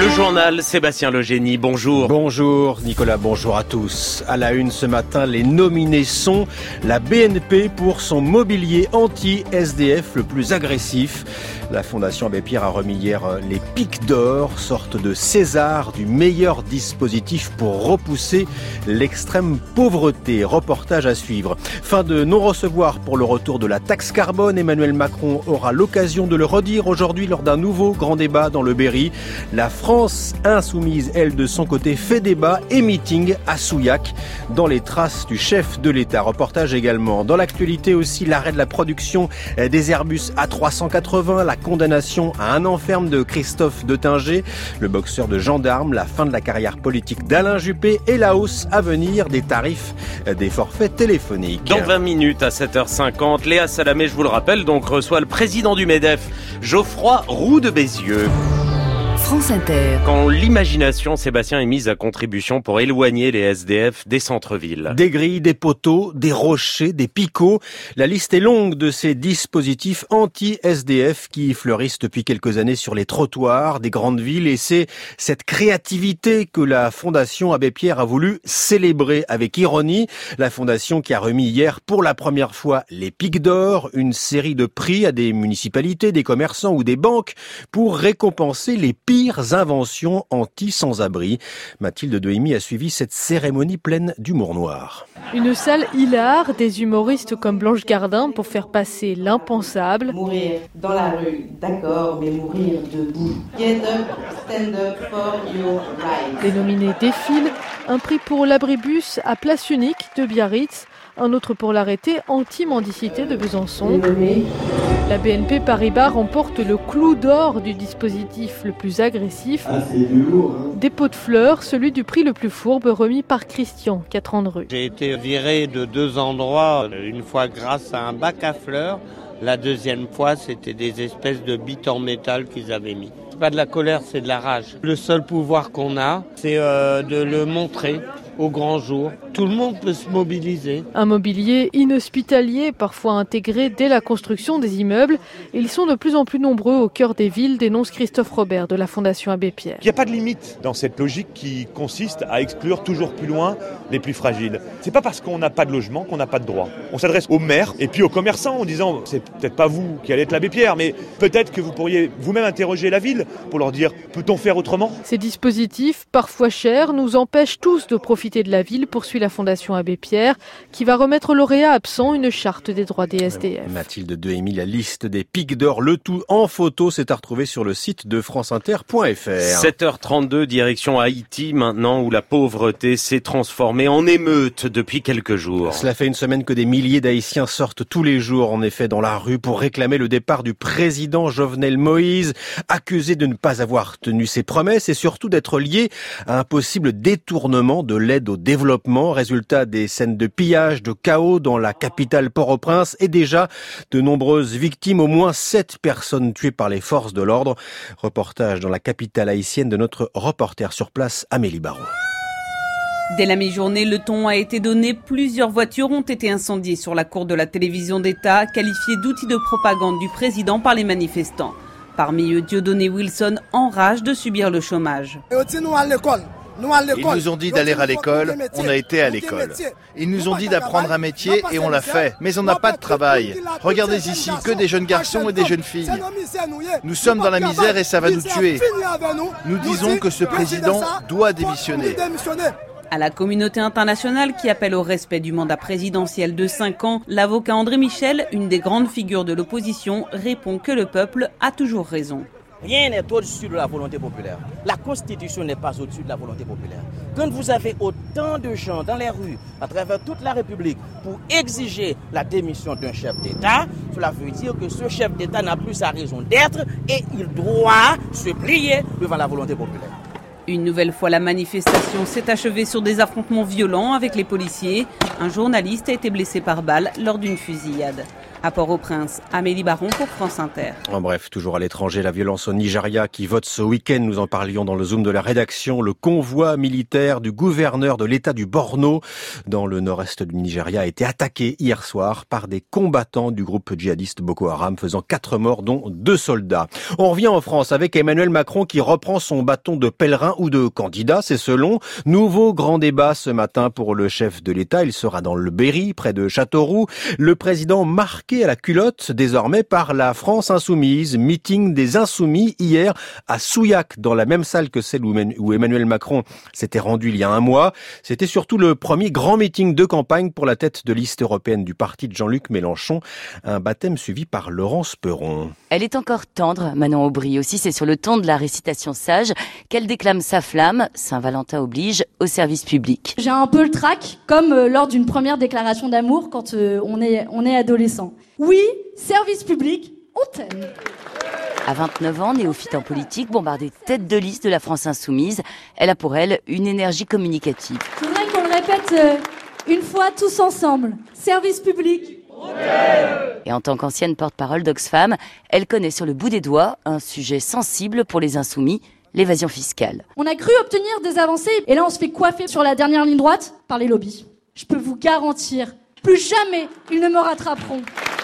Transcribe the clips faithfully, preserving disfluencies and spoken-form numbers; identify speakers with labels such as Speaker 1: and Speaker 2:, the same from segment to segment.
Speaker 1: Le journal Sébastien Legénie, bonjour.
Speaker 2: Bonjour Nicolas, bonjour à tous. À la une ce matin, les nominés sont la B N P pour son mobilier anti-S D F le plus agressif. La Fondation Abbé Pierre a remis hier les Piques d'Or, sorte de César du meilleur dispositif pour repousser l'extrême pauvreté. Reportage à suivre. Fin de non-recevoir pour le retour de la taxe carbone. Emmanuel Macron aura l'occasion de le redire aujourd'hui lors d'un nouveau grand débat dans le Berry. La France insoumise, elle, de son côté, fait débat et meeting à Souillac, dans les traces du chef de l'État. Reportage également. Dans l'actualité aussi, l'arrêt de la production des Airbus A trois cent quatre-vingts, la condamnation à un an ferme de Christophe Detingé, le boxeur de gendarme, la fin de la carrière politique d'Alain Juppé et la hausse à venir des tarifs des forfaits téléphoniques.
Speaker 1: Dans vingt minutes à sept heures cinquante, Léa Salamé, je vous le rappelle, donc reçoit le président du MEDEF, Geoffroy Roux de Bézieux.
Speaker 3: France Inter.
Speaker 1: Quand l'imagination, Sébastien, est mise à contribution pour éloigner les S D F des centres-villes.
Speaker 2: Des grilles, des poteaux, des rochers, des picots. La liste est longue de ces dispositifs anti-S D F qui fleurissent depuis quelques années sur les trottoirs des grandes villes. Et c'est cette créativité que la Fondation Abbé Pierre a voulu célébrer avec ironie. La Fondation qui a remis hier pour la première fois les Piques d'Or, une série de prix à des municipalités, des commerçants ou des banques pour récompenser les pires inventions anti-sans-abri. Mathilde Dehimi a suivi cette cérémonie pleine d'humour noir.
Speaker 4: Une salle hilar, des humoristes comme Blanche Gardin pour faire passer l'impensable.
Speaker 5: Mourir dans la rue, d'accord, mais mourir debout. Get up, stand up for your right.
Speaker 4: Les nominés défilent, un prix pour l'abribus à place unique de Biarritz, un autre pour l'arrêté anti-mendicité de Besançon. La B N P Paribas remporte le clou d'or du dispositif le plus agressif.
Speaker 6: Ah, c'est du lourd, hein.
Speaker 4: Des pots de fleurs, celui du prix le plus fourbe remis par Christian, quatre ans de rue.
Speaker 7: J'ai été viré de deux endroits, une fois grâce à un bac à fleurs, la deuxième fois c'était des espèces de bites en métal qu'ils avaient mis. C'est pas de la colère, c'est de la rage. Le seul pouvoir qu'on a, c'est euh, de le montrer au grand jour. Tout le monde peut se mobiliser.
Speaker 4: Un mobilier inhospitalier, parfois intégré dès la construction des immeubles. Ils sont de plus en plus nombreux au cœur des villes, dénonce Christophe Robert de la Fondation Abbé Pierre.
Speaker 8: Il n'y a pas de limite dans cette logique qui consiste à exclure toujours plus loin les plus fragiles. C'est pas parce qu'on n'a pas de logement qu'on n'a pas de droit. On s'adresse aux maires et puis aux commerçants en disant c'est peut-être pas vous qui allez être l'Abbé Pierre, mais peut-être que vous pourriez vous-même interroger la ville pour leur dire peut-on faire autrement ?
Speaker 4: Ces dispositifs, parfois chers, nous empêchent tous de profiter de la ville, poursuit la Fondation Abbé Pierre, qui va remettre au lauréat absent une charte des droits des S D F.
Speaker 2: Mathilde Dehimi, la liste des Piques d'Or, le tout en photo, c'est à retrouver sur le site de franceinter point f r.
Speaker 1: sept heures trente-deux, direction Haïti, maintenant où la pauvreté s'est transformée en émeute depuis quelques jours.
Speaker 2: Cela fait une semaine que des milliers d'Haïtiens sortent tous les jours, en effet, dans la rue pour réclamer le départ du président Jovenel Moïse, accusé de ne pas avoir tenu ses promesses et surtout d'être lié à un possible détournement de l'aide au développement. Résultat des scènes de pillage, de chaos dans la capitale Port-au-Prince et déjà de nombreuses victimes, au moins sept personnes tuées par les forces de l'ordre. Reportage dans la capitale haïtienne de notre reporter sur place, Amélie Baron.
Speaker 3: Dès la mi-journée, le ton a été donné. Plusieurs voitures ont été incendiées sur la cour de la télévision d'État, qualifiées d'outils de propagande du président par les manifestants. Parmi eux, Dieudonné Wilson, en rage de subir le chômage.
Speaker 9: Ils nous ont dit d'aller à l'école, on a été à l'école. Ils nous ont dit d'apprendre un métier et on l'a fait. Mais on n'a pas de travail. Regardez ici, que des jeunes garçons et des jeunes filles. Nous sommes dans la misère et ça va nous tuer. Nous disons que ce président doit démissionner.
Speaker 3: À la communauté internationale qui appelle au respect du mandat présidentiel de cinq ans, l'avocat André Michel, une des grandes figures de l'opposition, répond que le peuple a toujours raison.
Speaker 10: Rien n'est au-dessus de la volonté populaire. La Constitution n'est pas au-dessus de la volonté populaire. Quand vous avez autant de gens dans les rues, à travers toute la République, pour exiger la démission d'un chef d'État, cela veut dire que ce chef d'État n'a plus sa raison d'être et il doit se plier devant la volonté populaire.
Speaker 3: Une nouvelle fois, la manifestation s'est achevée sur des affrontements violents avec les policiers. Un journaliste a été blessé par balle lors d'une fusillade. À Port-au-Prince, Amélie Baron pour France Inter.
Speaker 2: En bref, toujours à l'étranger, la violence au Nigeria qui vote ce week-end. Nous en parlions dans le Zoom de la rédaction. Le convoi militaire du gouverneur de l'État du Borno dans le nord-est du Nigeria a été attaqué hier soir par des combattants du groupe djihadiste Boko Haram, faisant quatre morts, dont deux soldats. On revient en France avec Emmanuel Macron qui reprend son bâton de pèlerin ou de candidat, c'est selon. Nouveau grand débat ce matin pour le chef de l'État. Il sera dans le Berry, près de Châteauroux. Le président marque à la culotte désormais par la France insoumise. Meeting des insoumis hier à Souillac, dans la même salle que celle où Emmanuel Macron s'était rendu il y a un mois. C'était surtout le premier grand meeting de campagne pour la tête de liste européenne du parti de Jean-Luc Mélenchon. Un baptême suivi par Laurence Perron.
Speaker 6: Elle est encore tendre, Manon Aubry aussi. C'est sur le ton de la récitation sage qu'elle déclame sa flamme, Saint-Valentin oblige, au service public.
Speaker 11: J'ai un peu le trac, comme euh, lors d'une première déclaration d'amour quand euh, on est, on est adolescent. Oui, service public, on t'aime.
Speaker 6: À vingt-neuf ans, néophyte en politique, bombardée tête de liste de la France insoumise, elle a pour elle une énergie communicative.
Speaker 11: Je voudrais qu'on le répète euh, une fois tous ensemble. Service public, on t'aime.
Speaker 6: Et en tant qu'ancienne porte-parole d'Oxfam, elle connaît sur le bout des doigts un sujet sensible pour les insoumis, l'évasion fiscale.
Speaker 11: On a cru obtenir des avancées et là on se fait coiffer sur la dernière ligne droite par les lobbies. Je peux vous garantir, plus jamais ils ne me rattraperont.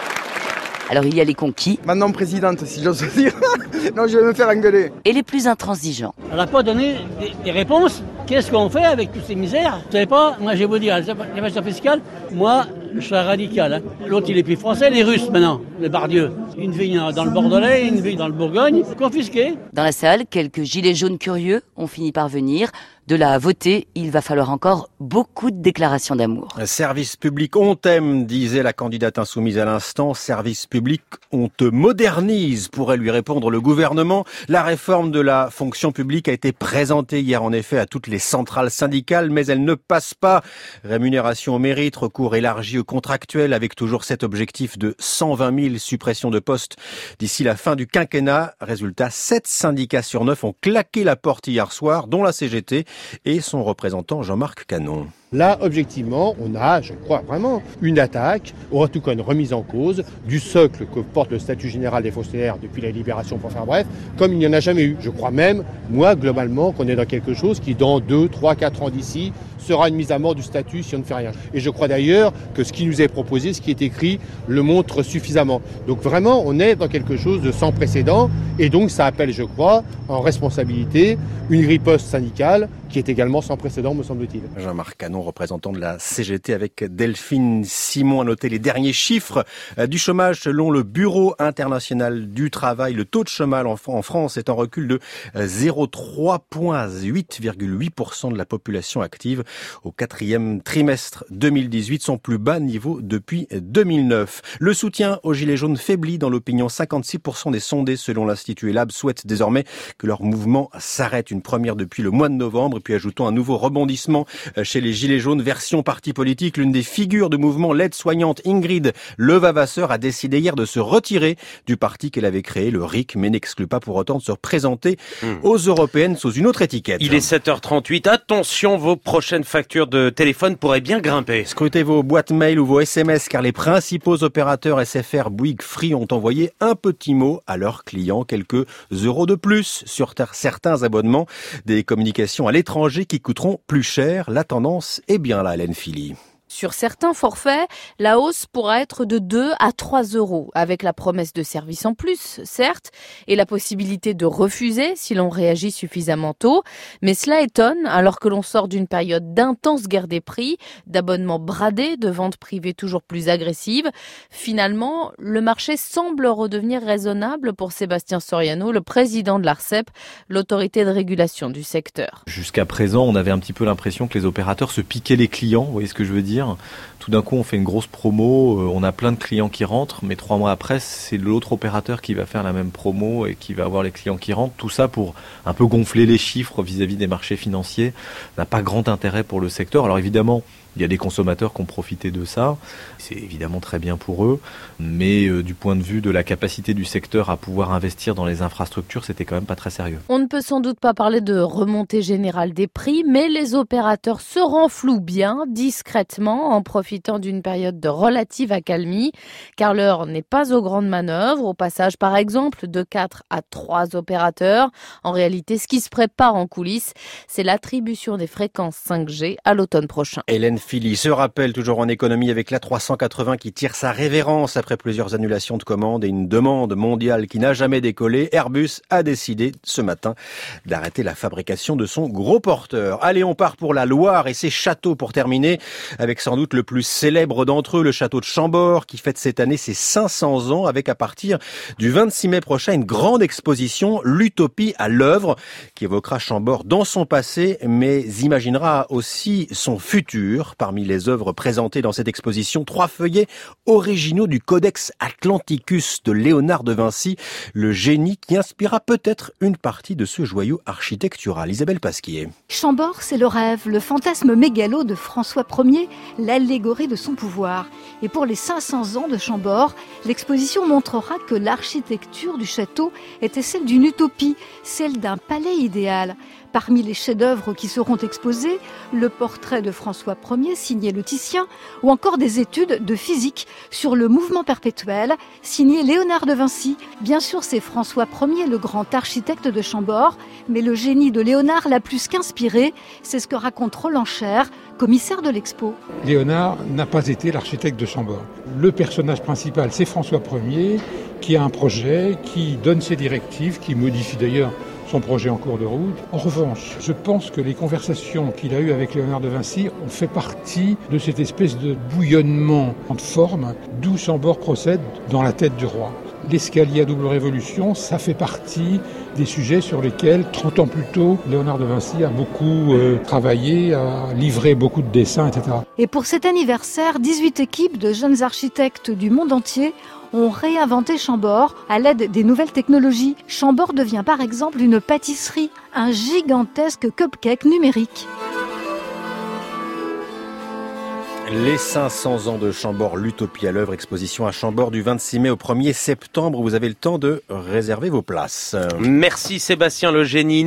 Speaker 6: Alors il y a les conquis.
Speaker 12: Maintenant présidente, si j'ose dire. Non, je vais me faire engueuler.
Speaker 6: Et les plus intransigeants.
Speaker 13: Elle n'a pas donné des, des réponses. Qu'est-ce qu'on fait avec toutes ces misères? Vous savez pas, moi je vais vous dire, l'évasion fiscale, moi je suis radical. Hein. L'autre il est plus français, les Russes maintenant, les Bardieux. Une vigne dans le Bordelais, une vigne dans le Bourgogne, confisquée.
Speaker 6: Dans la salle, quelques gilets jaunes curieux ont fini par venir. De là à voter, il va falloir encore beaucoup de déclarations d'amour.
Speaker 2: Service public, on t'aime, disait la candidate insoumise à l'instant. Service public, on te modernise, pourrait lui répondre le gouvernement. La réforme de la fonction publique a été présentée hier en effet à toutes les centrales syndicales, mais elle ne passe pas. Rémunération au mérite, recours élargi aux contractuels, avec toujours cet objectif de cent vingt mille suppressions de postes d'ici la fin du quinquennat. Résultat, sept syndicats sur neuf ont claqué la porte hier soir, dont la C G T et son représentant Jean-Marc Canon.
Speaker 14: Là, objectivement, on a, je crois vraiment, une attaque, ou en tout cas une remise en cause du socle que porte le statut général des fonctionnaires depuis la libération, pour faire bref, comme il n'y en a jamais eu. Je crois même, moi, globalement, qu'on est dans quelque chose qui, dans deux, trois, quatre ans d'ici, sera une mise à mort du statut si on ne fait rien. Et je crois d'ailleurs que ce qui nous est proposé, ce qui est écrit, le montre suffisamment. Donc vraiment, on est dans quelque chose de sans précédent, et donc ça appelle, je crois, en responsabilité, une riposte syndicale qui est également sans précédent, me semble-t-il.
Speaker 2: Jean-Marc Canon, représentant de la C G T avec Delphine Simon, a noté les derniers chiffres du chômage selon le Bureau international du travail. Le taux de chômage en France est en recul de zéro virgule trois points, huit virgule huit pour cent de la population active au quatrième trimestre deux mille dix-huit, son plus bas niveau depuis deux mille neuf. Le soutien aux Gilets jaunes faiblit dans l'opinion. cinquante-six pour cent des sondés selon l'Institut Elab souhaitent désormais que leur mouvement s'arrête. Une première depuis le mois de novembre. Et puis ajoutons un nouveau rebondissement chez les Gilets jaunes, version parti politique. L'une des figures du mouvement, l'aide-soignante Ingrid Levavasseur, a décidé hier de se retirer du parti qu'elle avait créé, le R I C, mais n'exclut pas pour autant de se représenter mmh. aux européennes sous une autre étiquette.
Speaker 1: Il est sept heures trente-huit. Attention, vos prochaines factures de téléphone pourraient bien grimper.
Speaker 2: Scrutez vos boîtes mail ou vos S M S, car les principaux opérateurs S F R, Bouygues, Free ont envoyé un petit mot à leurs clients, quelques euros de plus sur certains abonnements, des communications à l'étranger qui coûteront plus cher. La tendance est bien là, Hélène Philly.
Speaker 4: Sur certains forfaits, la hausse pourra être de deux à trois euros, avec la promesse de service en plus, certes, et la possibilité de refuser si l'on réagit suffisamment tôt. Mais cela étonne, alors que l'on sort d'une période d'intense guerre des prix, d'abonnements bradés, de ventes privées toujours plus agressives. Finalement, le marché semble redevenir raisonnable pour Sébastien Soriano, le président de l'Arcep, l'autorité de régulation du secteur.
Speaker 15: Jusqu'à présent, on avait un petit peu l'impression que les opérateurs se piquaient les clients, vous voyez ce que je veux dire ? Tout d'un coup, on fait une grosse promo, on a plein de clients qui rentrent, mais trois mois après, c'est l'autre opérateur qui va faire la même promo et qui va avoir les clients qui rentrent. Tout ça pour un peu gonfler les chiffres vis-à-vis des marchés financiers n'a pas grand intérêt pour le secteur. Alors évidemment, Il y a des consommateurs qui ont profité de ça. C'est évidemment très bien pour eux, mais euh, du point de vue de la capacité du secteur à pouvoir investir dans les infrastructures, c'était quand même pas très sérieux.
Speaker 16: On ne peut sans doute pas parler de remontée générale des prix, mais les opérateurs se renflouent bien, discrètement, en profitant d'une période de relative accalmie, car l'heure n'est pas aux grandes manœuvres, au passage par exemple de quatre à trois opérateurs. En réalité, ce qui se prépare en coulisses, c'est l'attribution des fréquences cinq G à l'automne prochain.
Speaker 2: Hélène Philly se rappelle toujours en économie avec l'A trois cent quatre-vingts qui tire sa révérence après plusieurs annulations de commandes et une demande mondiale qui n'a jamais décollé. Airbus a décidé ce matin d'arrêter la fabrication de son gros porteur. Allez, on part pour la Loire et ses châteaux pour terminer, avec sans doute le plus célèbre d'entre eux, le château de Chambord, qui fête cette année ses cinq cents ans, avec à partir du vingt-six mai prochain une grande exposition, l'Utopie à l'œuvre, qui évoquera Chambord dans son passé, mais imaginera aussi son futur. Parmi les œuvres présentées dans cette exposition, trois feuillets originaux du Codex Atlanticus de Léonard de Vinci, le génie qui inspira peut-être une partie de ce joyau architectural. Isabelle Pasquier.
Speaker 17: Chambord, c'est le rêve, le fantasme mégalo de François Ier, l'allégorie de son pouvoir. Et pour les cinq cents ans de Chambord, l'exposition montrera que l'architecture du château était celle d'une utopie, celle d'un palais idéal. Parmi les chefs-d'œuvre qui seront exposés, le portrait de François Ier signé Le Titien, ou encore des études de physique sur le mouvement perpétuel signé Léonard de Vinci. Bien sûr, c'est François Ier, le grand architecte de Chambord, mais le génie de Léonard l'a plus qu'inspiré. C'est ce que raconte Roland Cher, commissaire de l'expo.
Speaker 18: Léonard n'a pas été l'architecte de Chambord. Le personnage principal, c'est François Ier, qui a un projet, qui donne ses directives, qui modifie d'ailleurs son projet en cours de route. En revanche, je pense que les conversations qu'il a eues avec Léonard de Vinci ont fait partie de cette espèce de bouillonnement de forme d'où Chambord procède dans la tête du roi. L'escalier à double révolution, ça fait partie des sujets sur lesquels, trente ans plus tôt, Léonard de Vinci a beaucoup euh, travaillé, a livré beaucoup de dessins, et cetera.
Speaker 17: Et pour cet anniversaire, dix-huit équipes de jeunes architectes du monde entier ont réinventé Chambord à l'aide des nouvelles technologies. Chambord devient par exemple une pâtisserie, un gigantesque cupcake numérique.
Speaker 2: Les cinq cents ans de Chambord, l'Utopie à l'œuvre, exposition à Chambord du vingt-six mai au premier septembre. Vous avez le temps de réserver vos places.
Speaker 1: Merci Sébastien le génie.